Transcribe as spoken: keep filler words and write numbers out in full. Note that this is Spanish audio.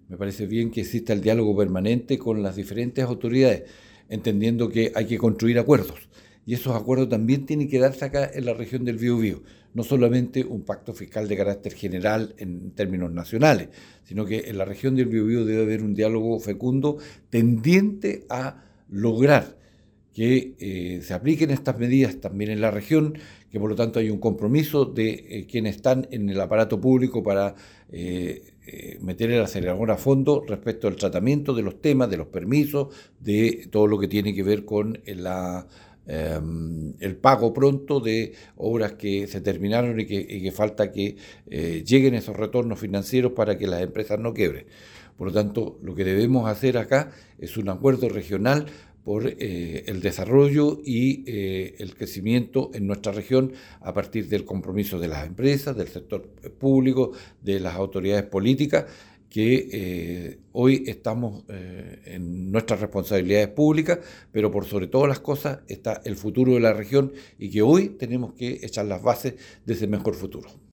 Me parece bien que exista el diálogo permanente con las diferentes autoridades, entendiendo que hay que construir acuerdos. Y esos acuerdos también tienen que darse acá en la región del Biobío. No solamente un pacto fiscal de carácter general en términos nacionales, sino que en la región del Biobío debe haber un diálogo fecundo tendiente a lograr que eh, se apliquen estas medidas también en la región, que por lo tanto hay un compromiso de eh, quienes están en el aparato público para eh, eh, meter el acelerador a fondo respecto al tratamiento de los temas, de los permisos, de todo lo que tiene que ver con la, eh, el pago pronto de obras que se terminaron y que, y que falta que eh, lleguen esos retornos financieros para que las empresas no quiebren. Por lo tanto, lo que debemos hacer acá es un acuerdo regional por eh, el desarrollo y eh, el crecimiento en nuestra región a partir del compromiso de las empresas, del sector público, de las autoridades políticas, que eh, hoy estamos eh, en nuestras responsabilidades públicas, pero por sobre todas las cosas está el futuro de la región y que hoy tenemos que echar las bases de ese mejor futuro.